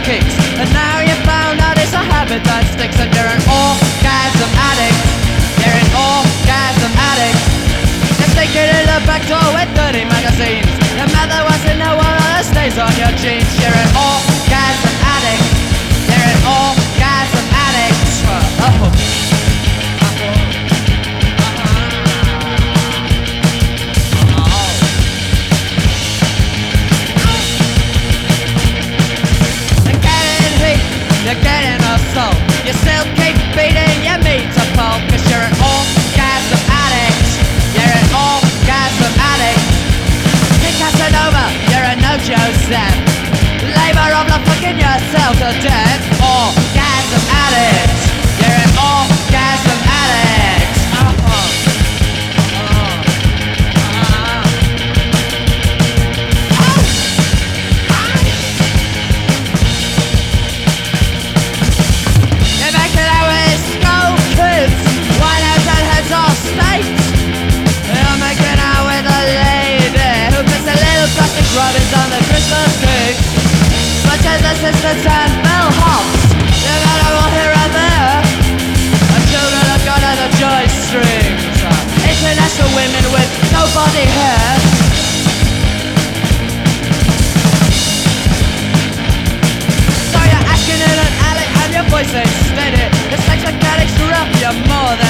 kicks. And now you found out it's a habit that sticks. And you're an orgasm addict. You're an orgasm addict. You're sneaking in the back door with dirty magazines. Your mother wants to know what all the stains on your jeans. You're an orgasm addict. You're an orgasm addict. You're getting a soul. You still keep beating your meat to pulp. Cause you're an orgasm addict. You're an orgasm addict. You're Casanova, you're a no-Joseph. Labor of the fucking yourself to death. Orgasm addict. You're an orgasm addict. Rubbings on the Christmas cake, such as assistants and bellhops. They're not all here and there. The children have got on the joy strings. International women with no body hair. So you're asking in an alley and your voice ain't steady. The sex mechanics rough you more than